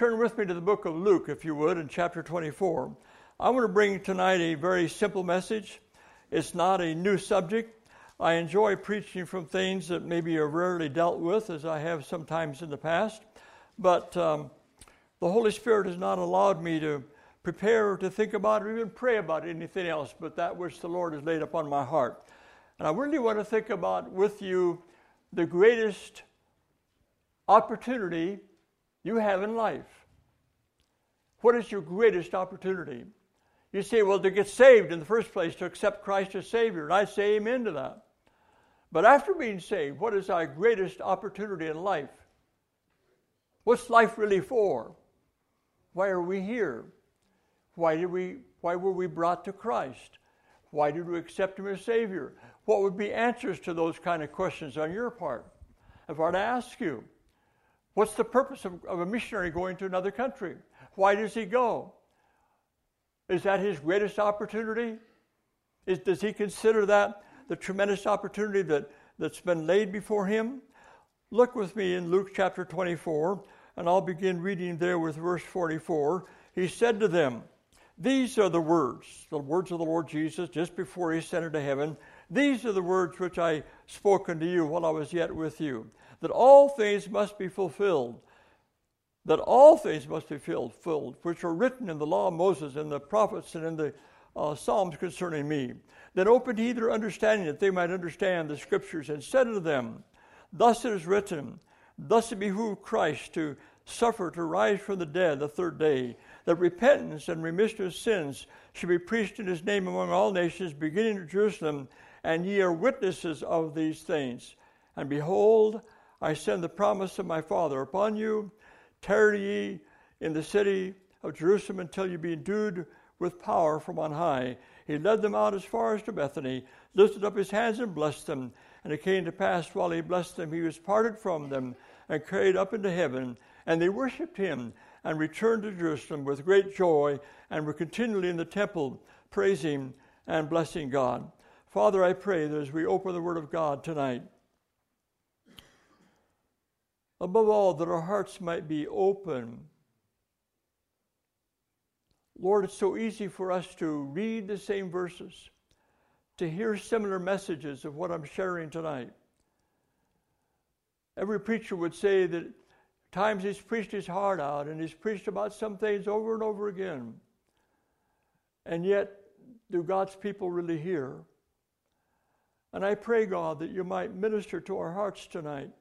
Turn with me to the book of Luke, if you would, in chapter 24. I want to bring tonight a very simple message. It's not a new subject. I enjoy preaching from things that maybe are rarely dealt with, as I have sometimes in the past. But the Holy Spirit has not allowed me to prepare to think about or even pray about anything else but that which the Lord has laid upon my heart. And I really want to think about with you the greatest opportunity you have in life. What is your greatest opportunity? You say, well, to get saved in the first place, to accept Christ as Savior. And I say amen to that. But after being saved, what is our greatest opportunity in life? What's life really for? Why are we here? Why were we brought to Christ? Why did we accept Him as Savior? What would be answers to those kind of questions on your part? If I were to ask you, what's the purpose of a missionary going to another country? Why does he go? Is that his greatest opportunity? Does he consider that the tremendous opportunity that's been laid before him? Look with me in Luke chapter 24, and I'll begin reading there with verse 44. He said to them, these are the words of the Lord Jesus just before He ascended to heaven. These are the words which I spoke unto you while I was yet with you, that all things must be fulfilled, which are written in the law of Moses and the prophets and in the Psalms concerning me. Then opened he their understanding, that they might understand the Scriptures, and said unto them, thus it is written, thus it behooved Christ to suffer, to rise from the dead the third day, that repentance and remission of sins should be preached in His name among all nations, beginning at Jerusalem, and ye are witnesses of these things. And behold, I send the promise of my Father upon you. Tarry ye in the city of Jerusalem until you be endued with power from on high. He led them out as far as to Bethany, lifted up His hands and blessed them. And it came to pass, while He blessed them, He was parted from them and carried up into heaven. And they worshipped Him and returned to Jerusalem with great joy, and were continually in the temple praising and blessing God. Father, I pray that as we open the Word of God tonight, above all, that our hearts might be open. Lord, it's so easy for us to read the same verses, to hear similar messages of what I'm sharing tonight. Every preacher would say that times he's preached his heart out, and he's preached about some things over and over again. And yet, do God's people really hear? And I pray, God, that you might minister to our hearts tonight.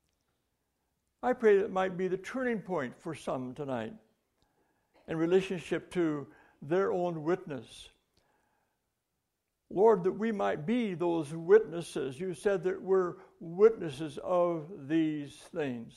I pray that it might be the turning point for some tonight in relationship to their own witness. Lord, that we might be those witnesses. You said that we're witnesses of these things.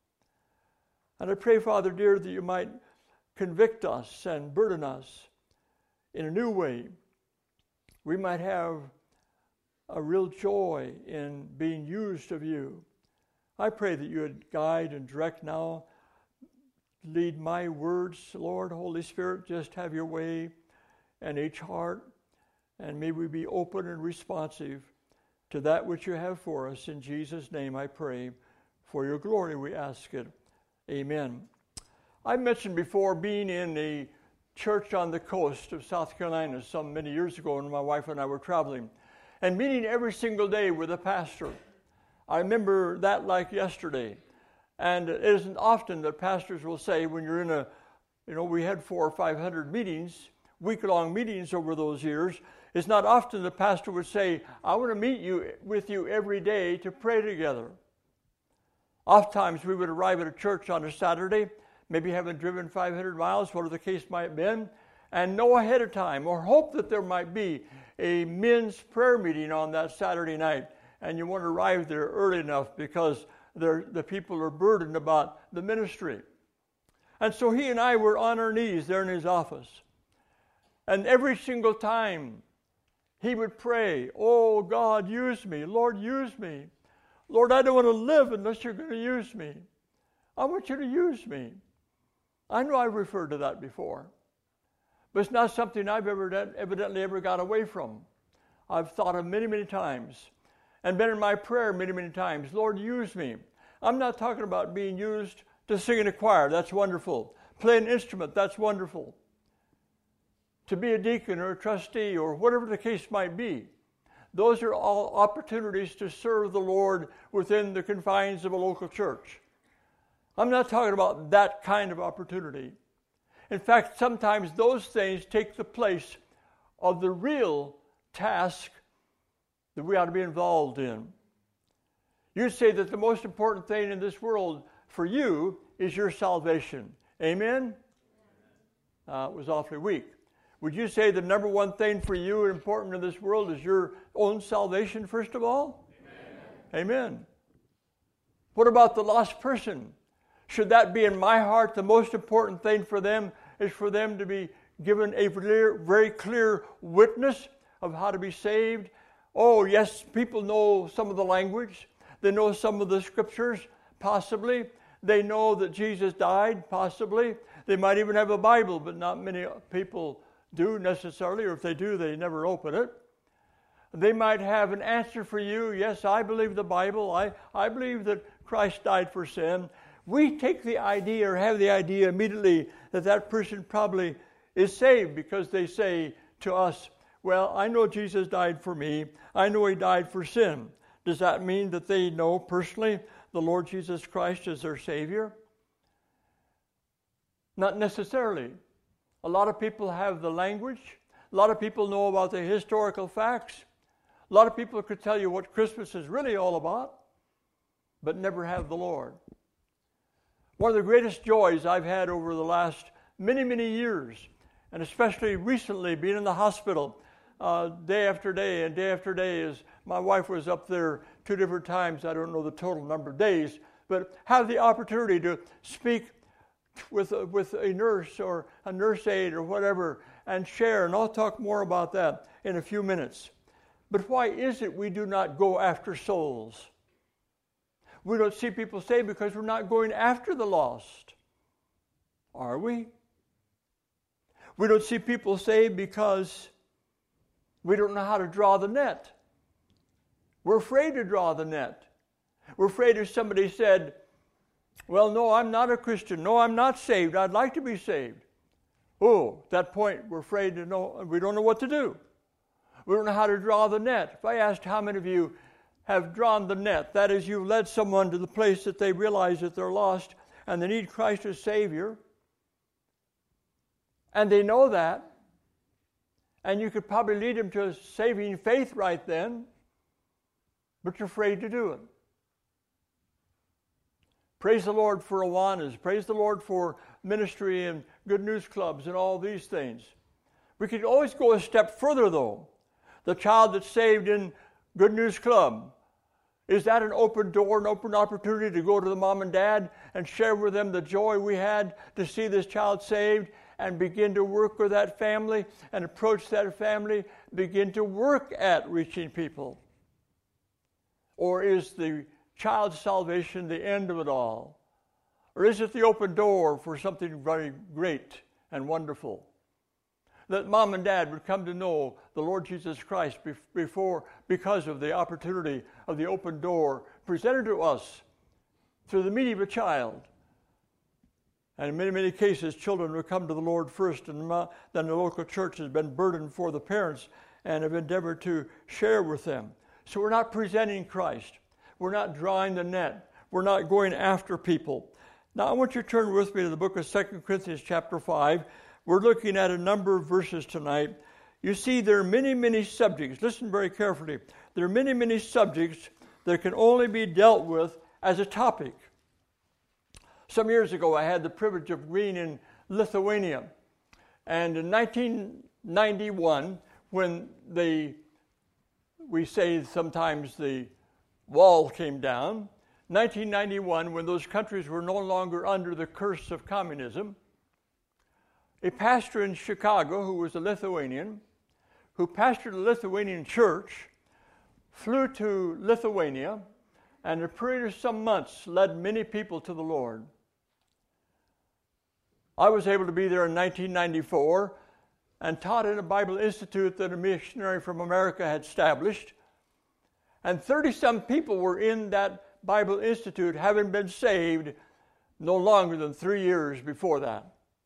And I pray, Father dear, that you might convict us and burden us in a new way. We might have a real joy in being used of you. I pray that you would guide and direct now. Lead my words, Lord. Holy Spirit, just have your way in each heart. And may we be open and responsive to that which you have for us. In Jesus' name I pray. For your glory we ask it. Amen. I mentioned before being in a church on the coast of South Carolina some many years ago when my wife and I were traveling, and meeting every single day with a pastor. I remember that like yesterday. And it isn't often that pastors will say when you're in we had 400 or 500 meetings, week-long meetings over those years. It's not often the pastor would say, I want to meet with you every day to pray together. Oftentimes we would arrive at a church on a Saturday, maybe having driven 500 miles, whatever the case might have been, and know ahead of time or hope that there might be a men's prayer meeting on that Saturday night. And you want to arrive there early enough because the people are burdened about the ministry. And so he and I were on our knees there in his office. And every single time he would pray, oh God, use me. Lord, use me. Lord, I don't want to live unless you're going to use me. I want you to use me. I know I've referred to that before. But it's not something I've evidently ever got away from. I've thought of many, many times. And been in my prayer many, many times. Lord, use me. I'm not talking about being used to sing in a choir. That's wonderful. play an instrument, that's wonderful. To be a deacon or a trustee or whatever the case might be, those are all opportunities to serve the Lord within the confines of a local church. I'm not talking about that kind of opportunity. In fact, sometimes those things take the place of the real task that we ought to be involved in. You'd say that the most important thing in this world for you is your salvation. Amen? It was awfully weak. Would you say the number one thing for you important in this world is your own salvation, first of all? Amen. Amen. What about the lost person? Should that be in my heart the most important thing for them is for them to be given a very clear witness of how to be saved? Oh, yes, people know some of the language. They know some of the scriptures, possibly. They know that Jesus died, possibly. They might even have a Bible, but not many people do necessarily, or if they do, they never open it. They might have an answer for you. Yes, I believe the Bible. I believe that Christ died for sin. We take the idea or have the idea immediately that that person probably is saved because they say to us, well, I know Jesus died for me. I know he died for sin. Does that mean that they know personally the Lord Jesus Christ as their Savior? Not necessarily. A lot of people have the language. A lot of people know about the historical facts. A lot of people could tell you what Christmas is really all about, but never have the Lord. One of the greatest joys I've had over the last many, many years, and especially recently being in the hospital day after day and day after day, is my wife was up there 2 different times. I don't know the total number of days, but have the opportunity to speak with a nurse or a nurse aide or whatever and share, and I'll talk more about that in a few minutes. But why is it we do not go after souls? We don't see people saved because we're not going after the lost. Are we? We don't see people saved because we don't know how to draw the net. We're afraid to draw the net. We're afraid if somebody said, well, no, I'm not a Christian. No, I'm not saved. I'd like to be saved. Oh, at that point, we're afraid to know. We don't know what to do. We don't know how to draw the net. If I asked how many of you have drawn the net, that is, you've led someone to the place that they realize that they're lost and they need Christ as Savior, and they know that, and you could probably lead them to a saving faith right then, but you're afraid to do it. Praise the Lord for Awanas. Praise the Lord for ministry and good news clubs and all these things. We could always go a step further, though. The child that's saved in Good News Club, is that an open door, an open opportunity to go to the mom and dad and share with them the joy we had to see this child saved and begin to work with that family and approach that family, begin to work at reaching people? Or is the child's salvation the end of it all? Or is it the open door for something very great and wonderful? That mom and dad would come to know the Lord Jesus Christ because of the opportunity of the open door presented to us through the meeting of a child. And in many, many cases, children would come to the Lord first, and then the local church has been burdened for the parents and have endeavored to share with them. So we're not presenting Christ. We're not drawing the net. We're not going after people. Now I want you to turn with me to the book of 2 Corinthians chapter 5. We're looking at a number of verses tonight. You see, there are many, many subjects. Listen very carefully. There are many, many subjects that can only be dealt with as a topic. Some years ago, I had the privilege of being in Lithuania. And in 1991, when we say sometimes the wall came down, 1991, when those countries were no longer under the curse of communism, a pastor in Chicago who was a Lithuanian, who pastored a Lithuanian church, flew to Lithuania, and in a period of some months led many people to the Lord. I was able to be there in 1994 and taught in a Bible institute that a missionary from America had established. And 30-some people were in that Bible institute, having been saved no longer than 3 years before that.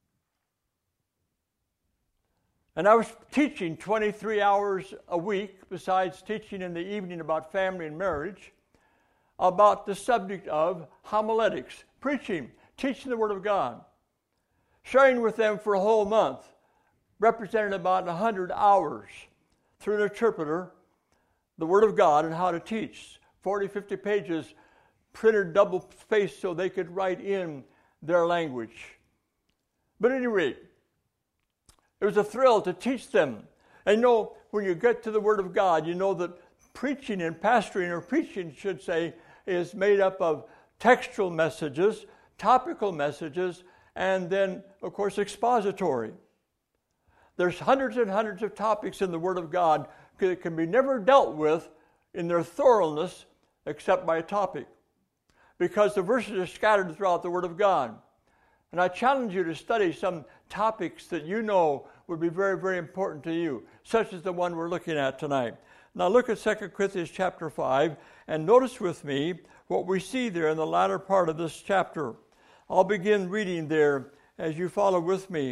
And I was teaching 23 hours a week, besides teaching in the evening about family and marriage, about the subject of homiletics, preaching, teaching the Word of God, sharing with them for a whole month, representing about 100 hours through an interpreter, the Word of God and how to teach. 40, 50 pages printed double-spaced so they could write in their language. But at any rate, it was a thrill to teach them. And when you get to the Word of God, you know that preaching and pastoring, or preaching, should say, is made up of textual messages, topical messages, and then, of course, expository. There's hundreds and hundreds of topics in the Word of God that can be never dealt with in their thoroughness except by a topic, because the verses are scattered throughout the Word of God. And I challenge you to study some topics that you know would be very, very important to you, such as the one we're looking at tonight. Now look at 2 Corinthians chapter 5, and notice with me what we see there in the latter part of this chapter. I'll begin reading there as you follow with me.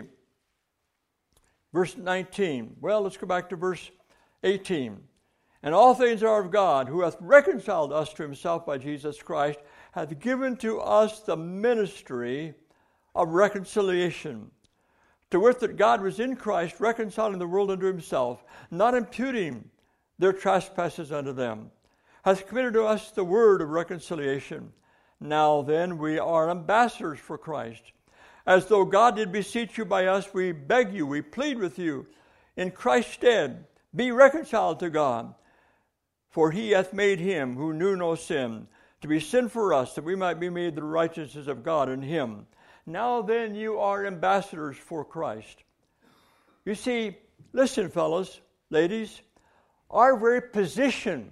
Verse 19. Well, let's go back to verse 18. And all things are of God, who hath reconciled us to himself by Jesus Christ, hath given to us the ministry of reconciliation, to wit that God was in Christ reconciling the world unto himself, not imputing their trespasses unto them, hath committed to us the word of reconciliation. Now then, we are ambassadors for Christ. As though God did beseech you by us, we beg you, we plead with you, in Christ's stead, be reconciled to God. For he hath made him who knew no sin to be sin for us, that we might be made the righteousness of God in him. Now then, you are ambassadors for Christ. You see, listen, fellas, ladies, our very position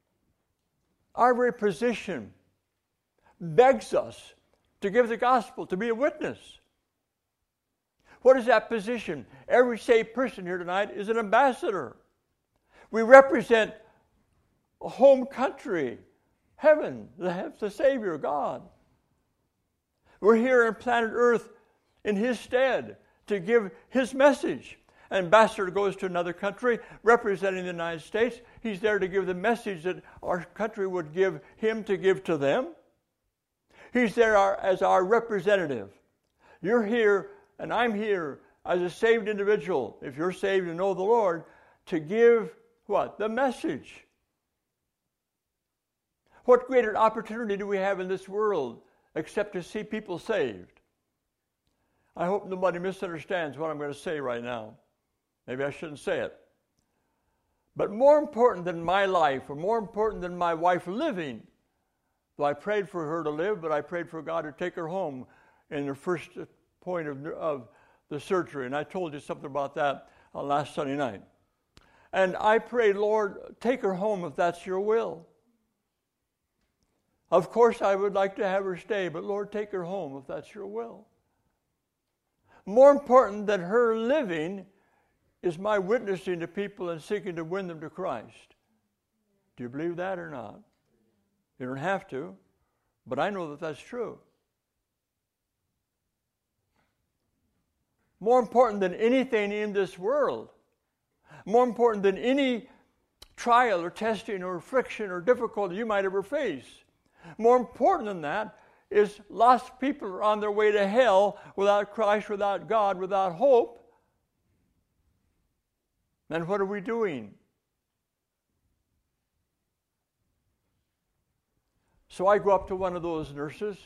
begs us to give the gospel, to be a witness. What is that position? Every saved person here tonight is an ambassador. We represent a home country, heaven, the Savior, God. We're here on planet Earth in his stead to give his message. An ambassador goes to another country representing the United States. He's there to give the message that our country would give him to give to them. He's there as our representative. You're here and I'm here as a saved individual, if you're saved and know the Lord, to give what? The message. What greater opportunity do we have in this world except to see people saved? I hope nobody misunderstands what I'm going to say right now. Maybe I shouldn't say it. But more important than my life, or more important than my wife living, though I prayed for her to live, but I prayed for God to take her home in the first point of the surgery. And I told you something about that last Sunday night. And I prayed, Lord, take her home if that's your will. Of course, I would like to have her stay, but Lord, take her home if that's your will. More important than her living is my witnessing to people and seeking to win them to Christ. Do you believe that or not? You don't have to, but I know that that's true. More important than anything in this world, more important than any trial or testing or friction or difficulty you might ever face, more important than that is lost people are on their way to hell without Christ, without God, without hope. And what are we doing? So I go up to one of those nurses.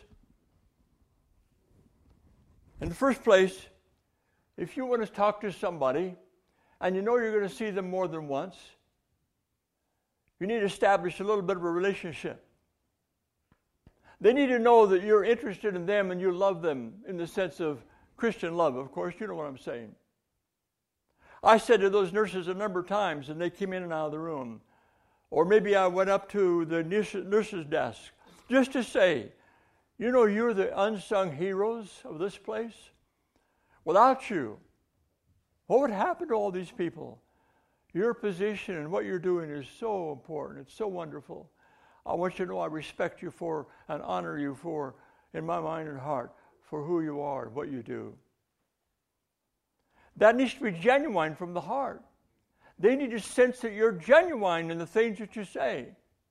In the first place, if you want to talk to somebody and you know you're going to see them more than once, you need to establish a little bit of a relationship. They need to know that you're interested in them and you love them in the sense of Christian love, of course. You know what I'm saying. I said to those nurses a number of times, and they came in and out of the room, or maybe I went up to the nurse's desk just to say, you know, you're the unsung heroes of this place. Without you, what would happen to all these people? Your position and what you're doing is so important. It's so wonderful. I want you to know I respect you for and honor you for, in my mind and heart, for who you are and what you do. That needs to be genuine from the heart. They need to sense that you're genuine in the things that you say.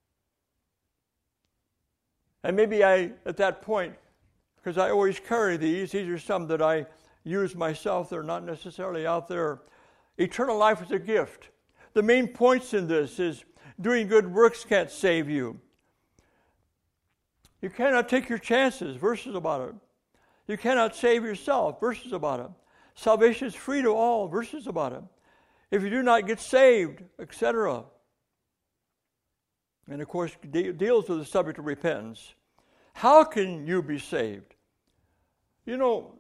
And maybe at that point, because I always carry these are some that I use myself, they're not necessarily out there. Eternal life is a gift. The main points in this is doing good works can't save you. You cannot take your chances, verses about it. You cannot save yourself, verses about it. Salvation is free to all, verses about it. If you do not get saved, etc. And of course, deals with the subject of repentance. How can you be saved? You know,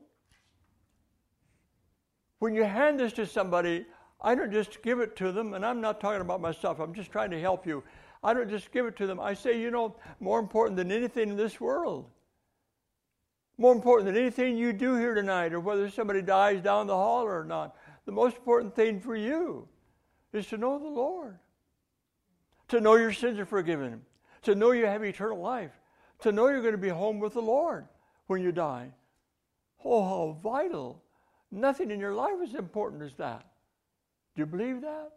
when you hand this to somebody, I don't just give it to them, and I'm not talking about myself, I'm just trying to help you. I don't just give it to them. I say, you know, more important than anything in this world, more important than anything you do here tonight, or whether somebody dies down the hall or not, the most important thing for you is to know the Lord, to know your sins are forgiven, to know you have eternal life, to know you're going to be home with the Lord when you die. Oh, how vital. Nothing in your life is as important as that. Do you believe that?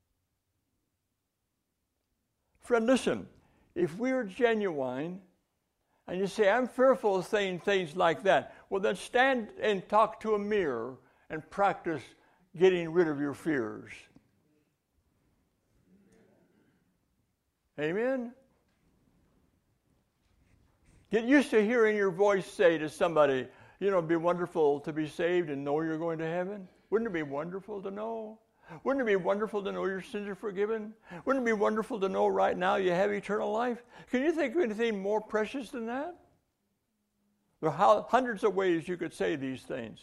Friend, listen, if we are genuine, and you say, I'm fearful of saying things like that, well, then stand and talk to a mirror and practice getting rid of your fears. Amen? Get used to hearing your voice say to somebody, you know, it'd be wonderful to be saved and know you're going to heaven. Wouldn't it be wonderful to know? Wouldn't it be wonderful to know your sins are forgiven? Wouldn't it be wonderful to know right now you have eternal life? Can you think of anything more precious than that? There are hundreds of ways you could say these things.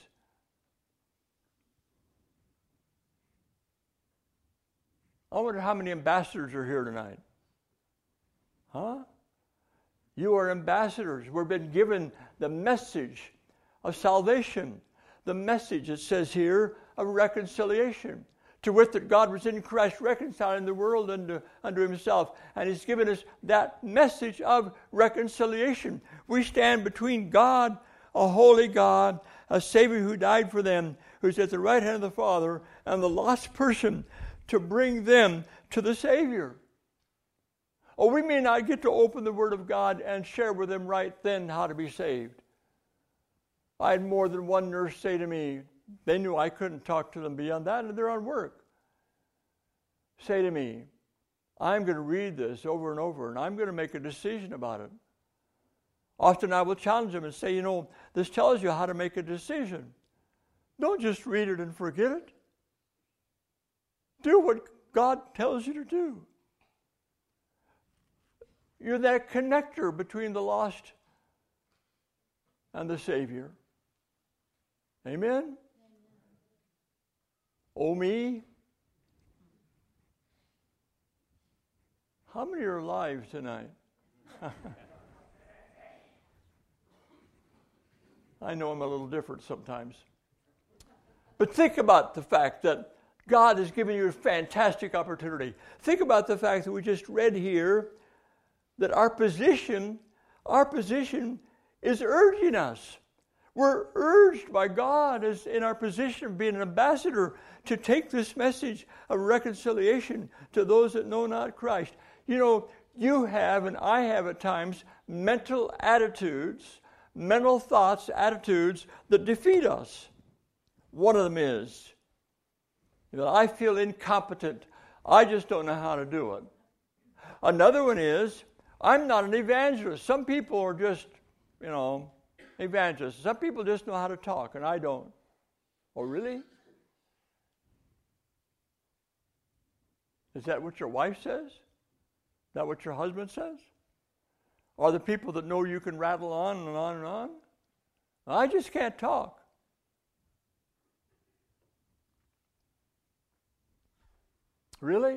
I wonder how many ambassadors are here tonight. Huh? You are ambassadors. We've been given the message of salvation. The message, it says here, of reconciliation. To wit, that God was in Christ reconciling the world unto himself. And he's given us that message of reconciliation. We stand between God, a holy God, a Savior who died for them, who's at the right hand of the Father, and the lost person to bring them to the Savior. Oh, we may not get to open the Word of God and share with them right then how to be saved. I had more than one nurse say to me, they knew I couldn't talk to them beyond that, and they're on work. Say to me, I'm going to read this over and over, and I'm going to make a decision about it. Often I will challenge them and say, you know, this tells you how to make a decision. Don't just read it and forget it. Do what God tells you to do. You're that connector between the lost and the Savior. Amen? Oh, me? How many are alive tonight? I know I'm a little different sometimes. But think about the fact that God has given you a fantastic opportunity. Think about the fact that we just read here that our position is urging us. We're urged by God as in our position of being an ambassador to take this message of reconciliation to those that know not Christ. You know, you have and I have at times mental attitudes, mental thoughts, attitudes that defeat us. One of them is, I feel incompetent. I just don't know how to do it. Another one is, I'm not an evangelist. Some people are just, evangelists. Some people just know how to talk, and I don't. Oh, really? Is that what your wife says? Is that what your husband says? Are the people that know you can rattle on and on and on? I just can't talk. Really?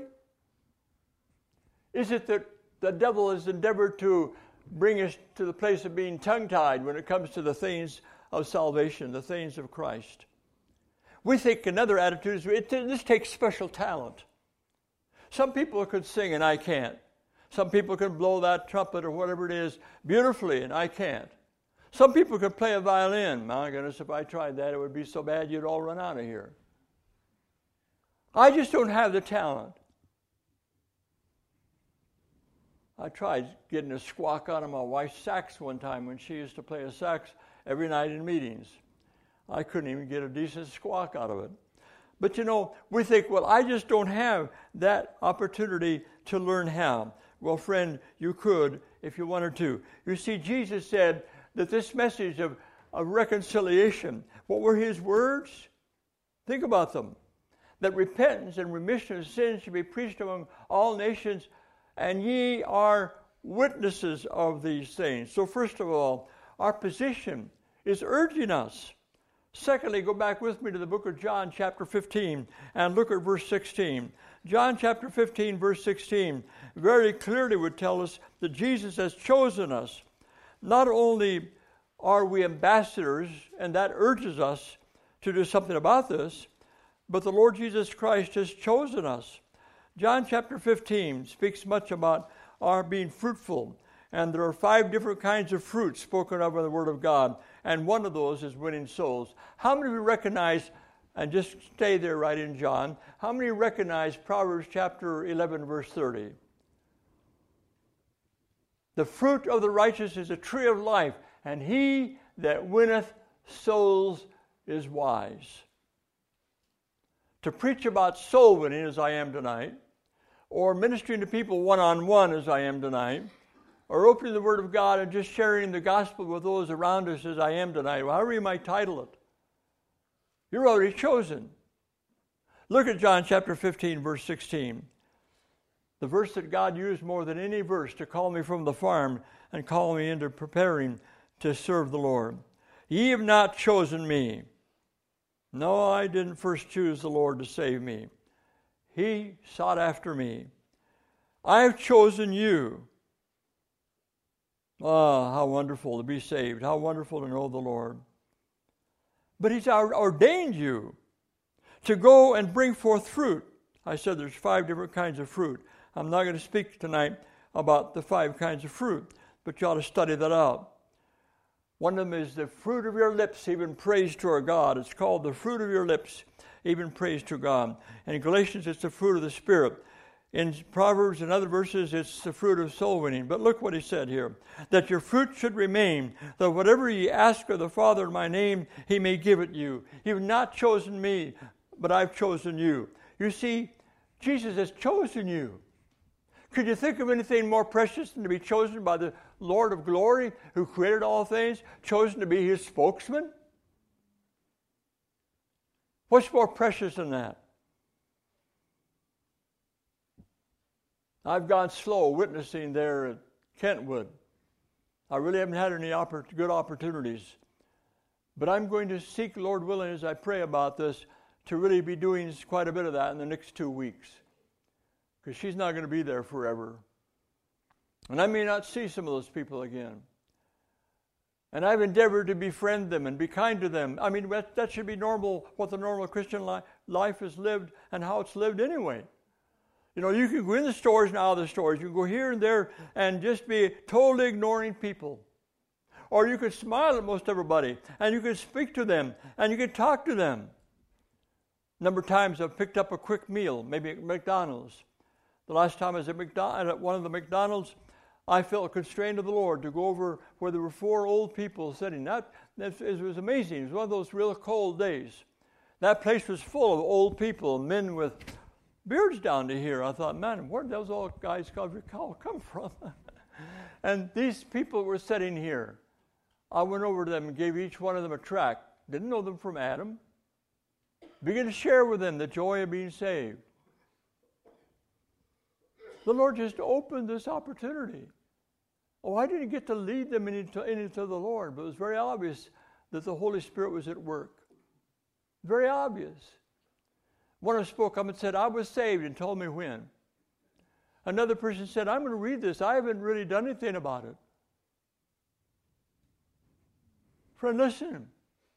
Is it that the devil has endeavored to bring us to the place of being tongue-tied when it comes to the things of salvation, the things of Christ? We think another attitude is this takes special talent. Some people could sing and I can't. Some people can blow that trumpet or whatever it is beautifully and I can't. Some people can play a violin. My goodness, if I tried that, it would be so bad you'd all run out of here. I just don't have the talent. I tried getting a squawk out of my wife's sax one time when she used to play a sax every night in meetings. I couldn't even get a decent squawk out of it. But we think, well, I just don't have that opportunity to learn how. Well, friend, you could if you wanted to. You see, Jesus said that this message of reconciliation, what were his words? Think about them. That repentance and remission of sins should be preached among all nations, and ye are witnesses of these things. So first of all, our position is urging us. Secondly, go back with me to the book of John chapter 15 and look at verse 16. John chapter 15 verse 16 very clearly would tell us that Jesus has chosen us. Not only are we ambassadors, and that urges us to do something about this, but the Lord Jesus Christ has chosen us. John chapter 15 speaks much about our being fruitful, and there are 5 different kinds of fruit spoken of in the Word of God, and one of those is winning souls. How many of you recognize, and just stay there right in John, how many recognize Proverbs chapter 11 verse 30? The fruit of the righteous is a tree of life, and he that winneth souls is wise. To preach about soul winning as I am tonight, or ministering to people one-on-one as I am tonight, or opening the Word of God and just sharing the gospel with those around us as I am tonight, however you might title it, you're already chosen. Look at John chapter 15, verse 16. The verse that God used more than any verse to call me from the farm and call me into preparing to serve the Lord. Ye have not chosen me. No, I didn't first choose the Lord to save me. He sought after me. I have chosen you. Ah, how wonderful to be saved. How wonderful to know the Lord. But he's ordained you to go and bring forth fruit. I said there's 5 different kinds of fruit. I'm not going to speak tonight about the 5 kinds of fruit, but you ought to study that out. One of them is the fruit of your lips, even praise to our God. It's called the fruit of your lips, even praise to God. And in Galatians, it's the fruit of the Spirit. In Proverbs and other verses, it's the fruit of soul winning. But look what he said here. That your fruit should remain, that whatever ye ask of the Father in my name, he may give it you. You've not chosen me, but I've chosen you. You see, Jesus has chosen you. Could you think of anything more precious than to be chosen by the Lord of glory, who created all things, chosen to be his spokesman? What's more precious than that? I've gone slow witnessing there at Kentwood. I really haven't had any good opportunities. But I'm going to seek, Lord willing, as I pray about this, to really be doing quite a bit of that in the next 2 weeks. Because she's not going to be there forever. And I may not see some of those people again. And I've endeavored to befriend them and be kind to them. I mean, that should be normal, what the normal Christian life is lived and how it's lived anyway. You know, you can go in the stores and out of the stores. You can go here and there and just be totally ignoring people. Or you could smile at most everybody, and you could speak to them, and you could talk to them. A number of times I've picked up a quick meal, maybe at McDonald's. The last time I was at one of the McDonald's, I felt constrained of the Lord to go over where there were 4 old people sitting. It was amazing. It was one of those real cold days. That place was full of old people, men with beards down to here. I thought, man, where did those old guys come from? And these people were sitting here. I went over to them and gave each one of them a tract. Didn't know them from Adam. Began to share with them the joy of being saved. The Lord just opened this opportunity. Oh, I didn't get to lead them into the Lord, but it was very obvious that the Holy Spirit was at work. Very obvious. One of them spoke up and said, I was saved, and told me when. Another person said, I'm going to read this. I haven't really done anything about it. Friend, listen.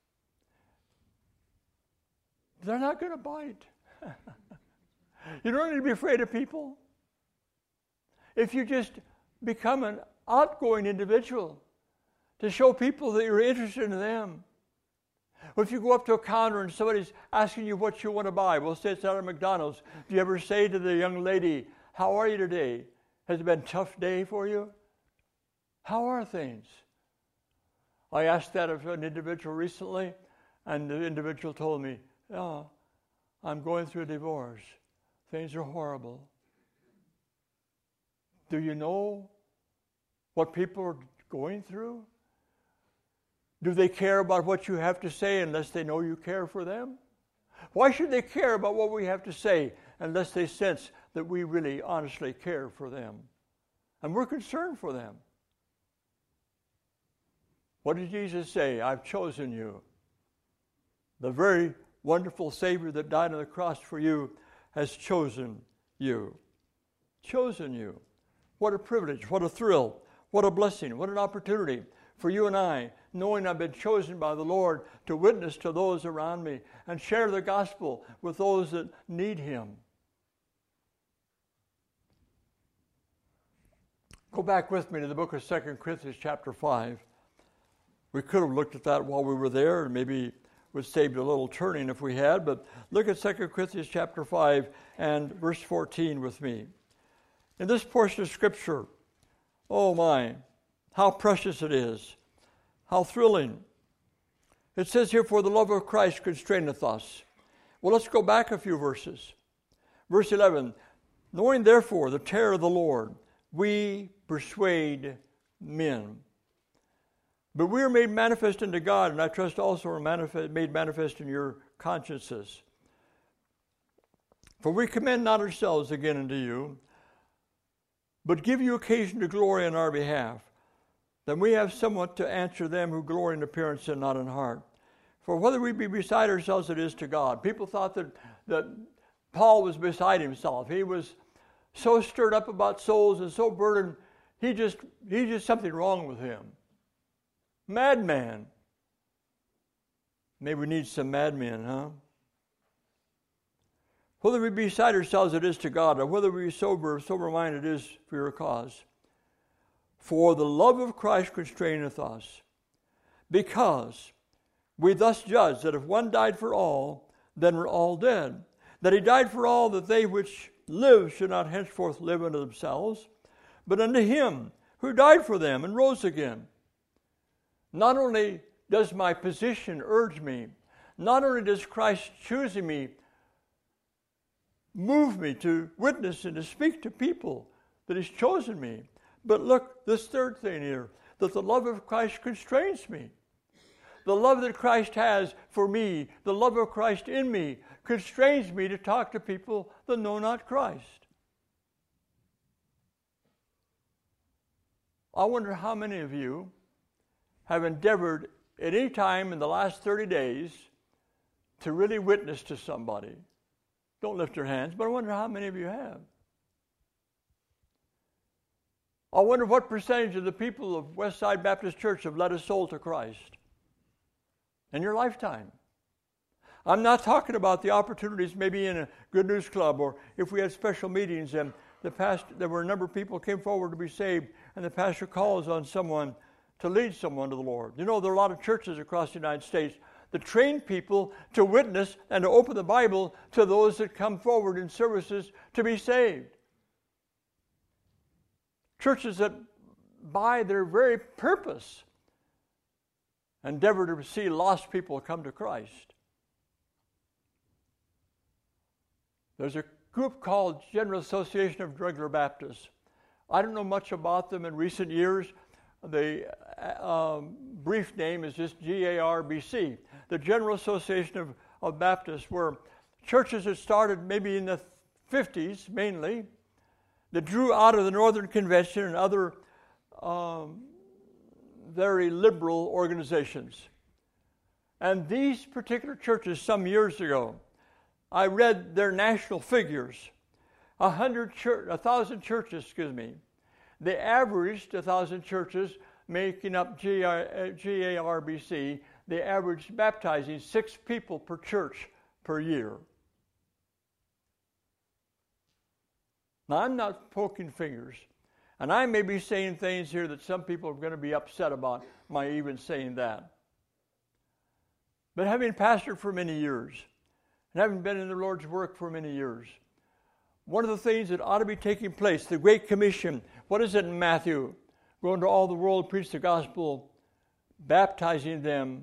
They're not going to bite. You don't need to be afraid of people. If you just become an outgoing individual to show people that you're interested in them. Or if you go up to a counter and somebody's asking you what you want to buy, we'll say it's out of McDonald's. Do you ever say to the young lady, how are you today? Has it been a tough day for you? How are things? I asked that of an individual recently, and the individual told me, oh, I'm going through a divorce. Things are horrible. Do you know what people are going through? Do they care about what you have to say unless they know you care for them? Why should they care about what we have to say unless they sense that we really honestly care for them? And we're concerned for them. What did Jesus say? I've chosen you. The very wonderful Savior that died on the cross for you has chosen you. Chosen you. What a privilege, what a thrill, what a blessing, what an opportunity for you and I, knowing I've been chosen by the Lord to witness to those around me and share the gospel with those that need Him. Go back with me to the book of 2 Corinthians chapter 5. We could have looked at that while we were there and maybe would saved a little turning if we had, but look at 2 Corinthians chapter 5 and verse 14 with me. In this portion of Scripture, oh my, how precious it is, how thrilling. It says here, for the love of Christ constraineth us. Well, let's go back a few verses. Verse 11, knowing therefore the terror of the Lord, we persuade men. But we are made manifest unto God, and I trust also are made manifest in your consciences. For we commend not ourselves again unto you, but give you occasion to glory on our behalf, that we have somewhat to answer them who glory in appearance and not in heart. For whether we be beside ourselves, it is to God. People thought that Paul was beside himself. He was so stirred up about souls and so burdened, he just something wrong with him. Madman. Maybe we need some madmen, huh? Whether we be beside ourselves, it is to God, or whether we be sober-minded, it is for your cause. For the love of Christ constraineth us, because we thus judge that if one died for all, then we're all dead. That he died for all, that they which live should not henceforth live unto themselves, but unto him who died for them and rose again. Not only does my position urge me, not only does Christ choosing me move me to witness and to speak to people that He's chosen me, but look, this third thing here, that the love of Christ constrains me. The love that Christ has for me, the love of Christ in me, constrains me to talk to people that know not Christ. I wonder how many of you have endeavored at any time in the last 30 days to really witness to somebody. Don't lift your hands, but I wonder how many of you have. I wonder what percentage of the people of Westside Baptist Church have led a soul to Christ in your lifetime. I'm not talking about the opportunities maybe in a Good News Club or if we had special meetings and there were a number of people who came forward to be saved and the pastor calls on someone to lead someone to the Lord. You know, there are a lot of churches across the United States that train people to witness and to open the Bible to those that come forward in services to be saved. Churches that, by their very purpose, endeavor to see lost people come to Christ. There's a group called General Association of Regular Baptists. I don't know much about them in recent years. The brief name is just GARBC, the General Association of Baptists, were churches that started maybe in the 50s mainly, that drew out of the Northern Convention and other very liberal organizations. And these particular churches, some years ago, I read their national figures. 1,000 churches, they averaged 1,000 churches making up GARBC. They averaged baptizing 6 people per church per year. Now, I'm not poking fingers, and I may be saying things here that some people are going to be upset about my even saying that. But having pastored for many years, and having been in the Lord's work for many years, one of the things that ought to be taking place, the Great Commission, what is it in Matthew? Go into all the world, preach the gospel, baptizing them.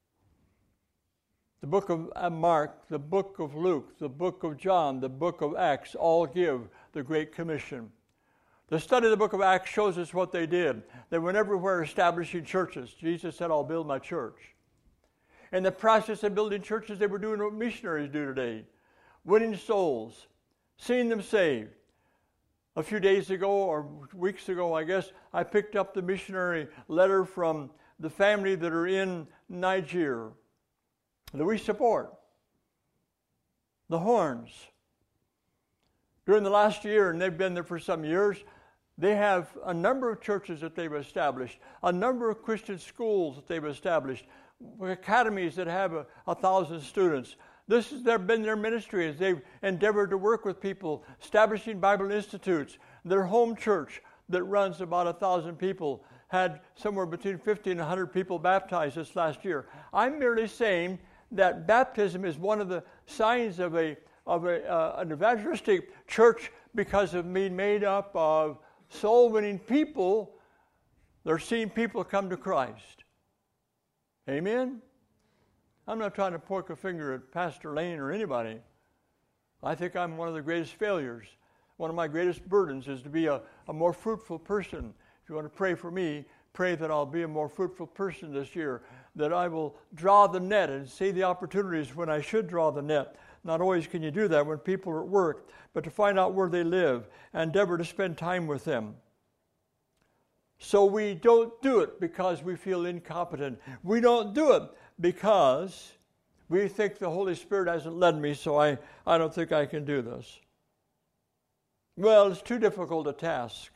The book of Mark, the book of Luke, the book of John, the book of Acts all give the Great Commission. The study of the book of Acts shows us what they did. They went everywhere establishing churches. Jesus said, I'll build my church. In the process of building churches, they were doing what missionaries do today, winning souls, seeing them saved. A few days ago, or weeks ago, I guess, I picked up the missionary letter from the family that are in Niger that we support, the Horns. During the last year, and they've been there for some years, they have a number of churches that they've established, a number of Christian schools that they've established, academies that have 1,000 students. This has been their ministry as they've endeavored to work with people, establishing Bible institutes. Their home church that runs about 1,000 people had somewhere between 50 and 100 people baptized this last year. I'm merely saying that baptism is one of the signs of an evangelistic church because of being made up of soul-winning people. They're seeing people come to Christ. Amen? I'm not trying to point a finger at Pastor Lane or anybody. I think I'm one of the greatest failures. One of my greatest burdens is to be a more fruitful person. If you want to pray for me, pray that I'll be a more fruitful person this year, that I will draw the net and see the opportunities when I should draw the net. Not always can you do that when people are at work, but to find out where they live and endeavor to spend time with them. So we don't do it because we feel incompetent. We don't do it because we think the Holy Spirit hasn't led me, so I don't think I can do this. Well, it's too difficult a task.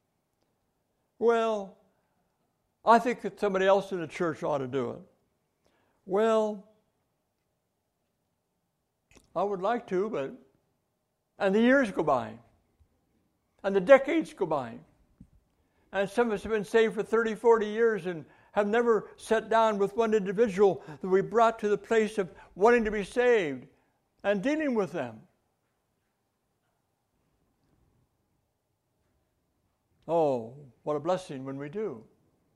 Well, I think that somebody else in the church ought to do it. Well, I would like to, but... And the years go by. And the decades go by. And some of us have been saved for 30, 40 years and have never sat down with one individual that we brought to the place of wanting to be saved and dealing with them. Oh, what a blessing when we do.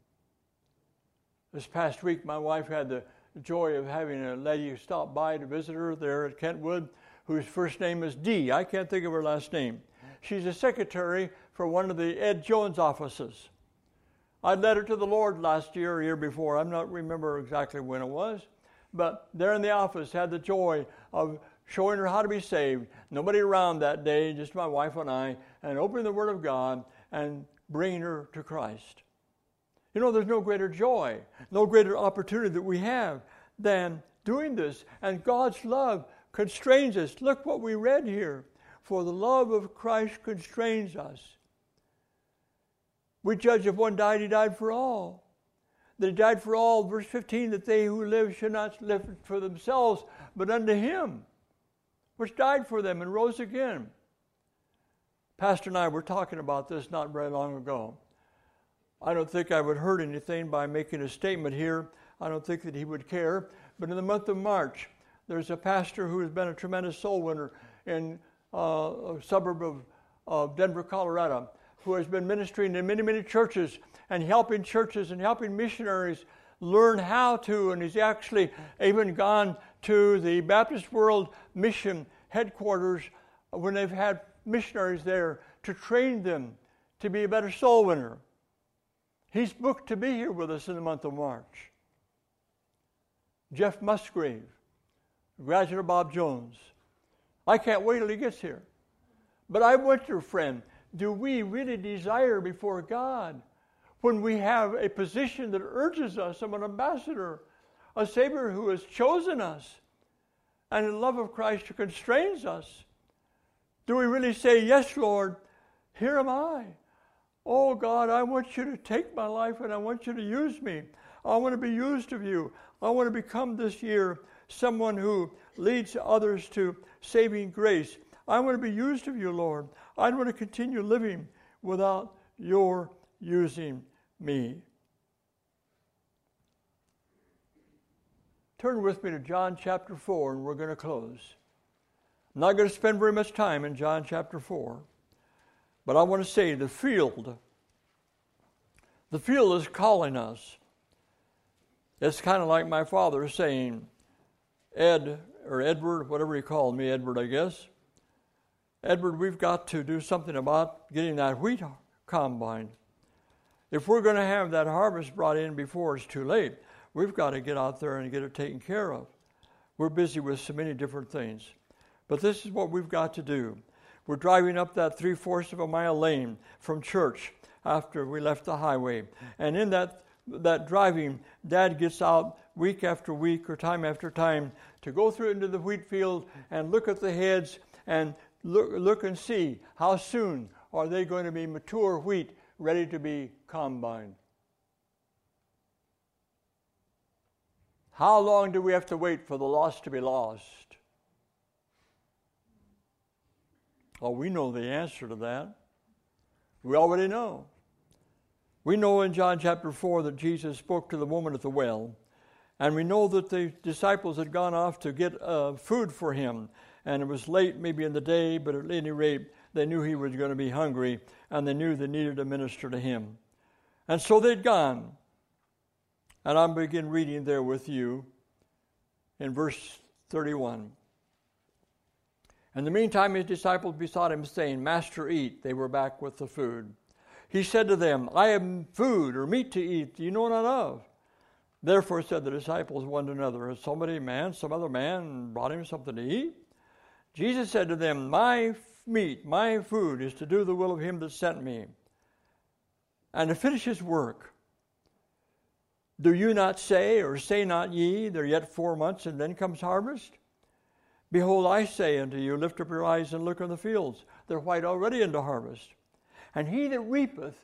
This past week, my wife had the joy of having a lady stop by to visit her there at Kentwood, whose first name is Dee. I can't think of her last name. She's a secretary for one of the Ed Jones offices. I led her to the Lord last year or year before. I'm not remember exactly when it was. But there in the office, had the joy of showing her how to be saved. Nobody around that day, just my wife and I, and opening the Word of God and bringing her to Christ. You know, there's no greater joy, no greater opportunity that we have than doing this. And God's love constrains us. Look what we read here. For the love of Christ constrains us. We judge if one died, he died for all. That he died for all, verse 15, that they who live should not live for themselves, but unto him, which died for them and rose again. Pastor and I were talking about this not very long ago. I don't think I would hurt anything by making a statement here. I don't think that he would care. But in the month of March, there's a pastor who has been a tremendous soul winner in a suburb of Denver, Colorado, who has been ministering in many, many churches and helping missionaries learn how to, and he's actually even gone to the Baptist World Mission headquarters when they've had missionaries there to train them to be a better soul winner. He's booked to be here with us in the month of March. Jeff Musgrave, graduate of Bob Jones. I can't wait till he gets here. But I wonder, friend, do we really desire before God when we have a position that urges us of an ambassador, a Savior who has chosen us, and the love of Christ who constrains us? Do we really say, yes, Lord, here am I. Oh, God, I want you to take my life and I want you to use me. I want to be used of you. I want to become this year someone who leads others to saving grace. I want to be used of you, Lord. I don't want to continue living without your using me. Turn with me to John chapter 4, and we're going to close. I'm not going to spend very much time in John chapter 4, but I want to say the field is calling us. It's kind of like my father saying, Ed, or Edward, whatever he called me, Edward, I guess. Edward, we've got to do something about getting that wheat combined. If we're going to have that harvest brought in before it's too late, we've got to get out there and get it taken care of. We're busy with so many different things. But this is what we've got to do. We're driving up that 3/4 of a mile lane from church after we left the highway. And in that driving, Dad gets out week after week or time after time to go through into the wheat field and look at the heads and look and see how soon are they going to be mature wheat ready to be combined. How long do we have to wait for the lost to be lost? Oh, we know the answer to that. We already know. We know in John chapter 4 that Jesus spoke to the woman at the well, and we know that the disciples had gone off to get food for him, and it was late maybe in the day, but at any rate, they knew he was going to be hungry, and they knew they needed to minister to him. And so they'd gone. And I'll begin reading there with you in verse 31. In the meantime, his disciples besought him, saying, Master, eat. They were back with the food. He said to them, I have food or meat to eat you know not of. Therefore said the disciples one to another, Has some other man brought him something to eat? Jesus said to them, My meat, my food is to do the will of him that sent me, and to finish his work. Do you not say, or say not ye, there are yet 4 months, and then comes harvest? Behold, I say unto you, lift up your eyes and look on the fields. They're white already unto harvest. And he that reapeth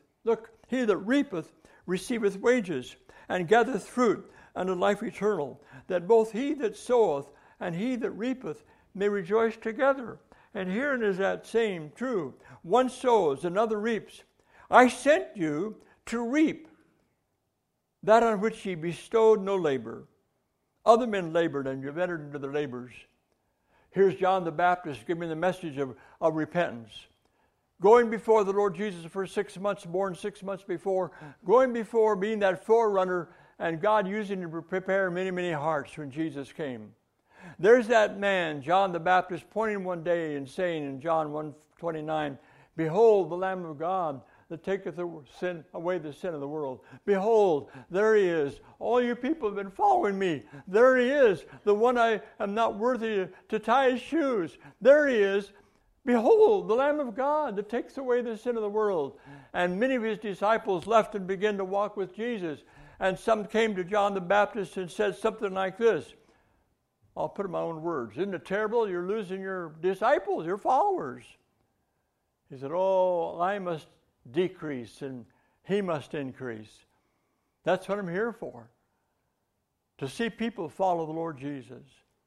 receiveth wages, and gathereth fruit unto life eternal, that both he that soweth and he that reapeth may rejoice together. And herein is that same true. One sows, another reaps. I sent you to reap that on which ye bestowed no labor. Other men labored, and you've entered into their labors. Here's John the Baptist giving the message of repentance. Going before the Lord Jesus for 6 months, born 6 months before, going before, being that forerunner, and God using him to prepare many, many hearts when Jesus came. There's that man, John the Baptist, pointing one day and saying in John 1:29, Behold, the Lamb of God that taketh away the sin of the world. Behold, there he is. All you people have been following me. There he is, the one I am not worthy to tie his shoes. There he is. Behold, the Lamb of God that takes away the sin of the world. And many of his disciples left and began to walk with Jesus. And some came to John the Baptist and said something like this. I'll put it in my own words. Isn't it terrible? You're losing your disciples, your followers. He said, Oh, I must decrease and he must increase. That's what I'm here for. To see people follow the Lord Jesus.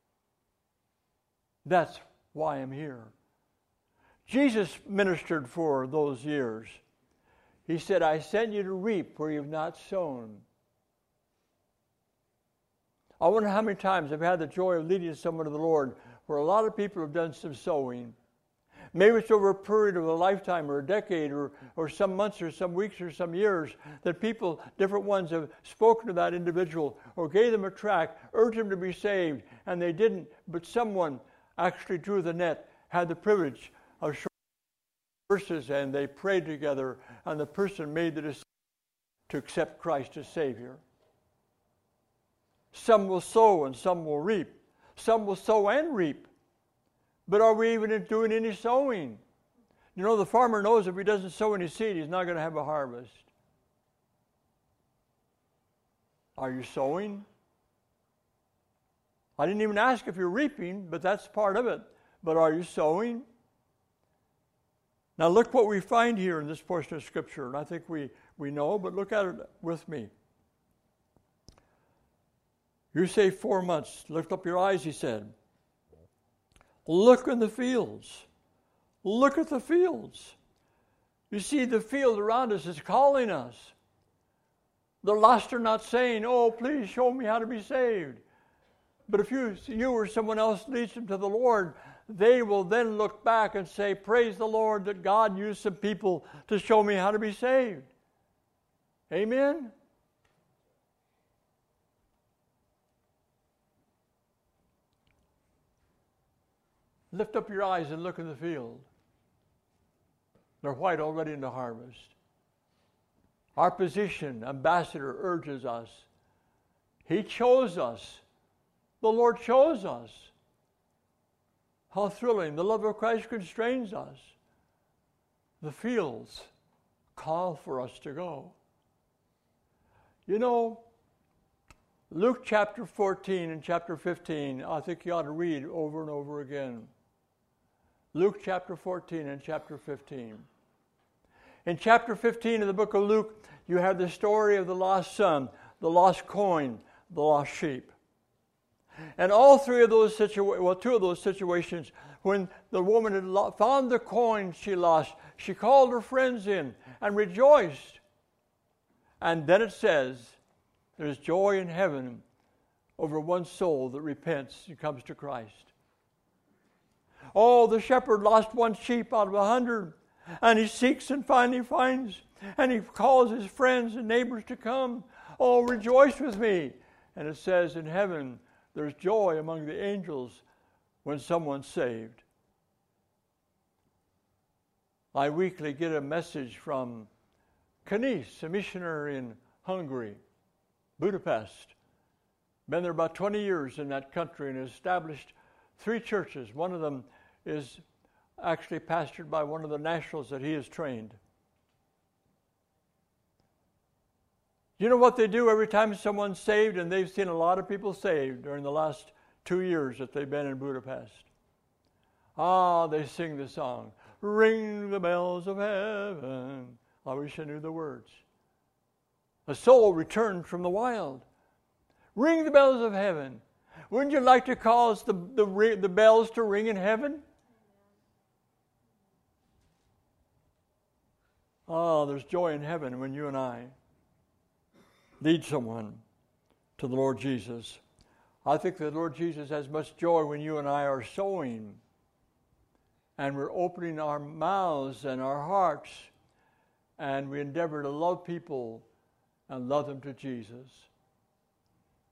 That's why I'm here. Jesus ministered for those years. He said, I sent you to reap where you've not sown. I wonder how many times I've had the joy of leading someone to the Lord where a lot of people have done some sowing. Maybe it's over a period of a lifetime or a decade or some months or some weeks or some years that people, different ones, have spoken to that individual or gave them a tract, urged them to be saved, and they didn't, but someone actually drew the net, had the privilege of showing verses, and they prayed together, and the person made the decision to accept Christ as Savior. Some will sow and some will reap. Some will sow and reap. But are we even doing any sowing? You know, the farmer knows if he doesn't sow any seed, he's not going to have a harvest. Are you sowing? I didn't even ask if you're reaping, but that's part of it. But are you sowing? Now look what we find here in this portion of Scripture, and I think we know, but look at it with me. You say 4 months. Lift up your eyes, he said. Look in the fields. Look at the fields. You see, the field around us is calling us. The lost are not saying, oh, please show me how to be saved. But if you or someone else leads them to the Lord, they will then look back and say, praise the Lord that God used some people to show me how to be saved. Amen? Lift up your eyes and look in the field. They're white already in the harvest. Our position, ambassador, urges us. He chose us. The Lord chose us. How thrilling. The love of Christ constrains us. The fields call for us to go. You know, Luke chapter 14 and chapter 15, I think you ought to read over and over again. Luke chapter 14 and chapter 15. In chapter 15 of the book of Luke, you have the story of the lost son, the lost coin, the lost sheep. And all three of those two of those situations, when the woman had found the coin she lost, she called her friends in and rejoiced. And then it says, there's joy in heaven over one soul that repents and comes to Christ. Oh, the shepherd lost one sheep out of 100, and he seeks and finally finds, and he calls his friends and neighbors to come. Oh, rejoice with me. And it says in heaven, there's joy among the angels when someone's saved. I weekly get a message from Kanis, a missionary in Hungary, Budapest. Been there about 20 years in that country and established 3 churches. One of them is actually pastored by one of the nationals that he has trained. You know what they do every time someone's saved? And they've seen a lot of people saved during the last 2 years that they've been in Budapest. They sing the song, ring the bells of heaven. I wish I knew the words. A soul returned from the wild. Ring the bells of heaven. Wouldn't you like to cause the bells to ring in heaven? There's joy in heaven when you and I lead someone to the Lord Jesus. I think the Lord Jesus has much joy when you and I are sowing and we're opening our mouths and our hearts and we endeavor to love people and love them to Jesus.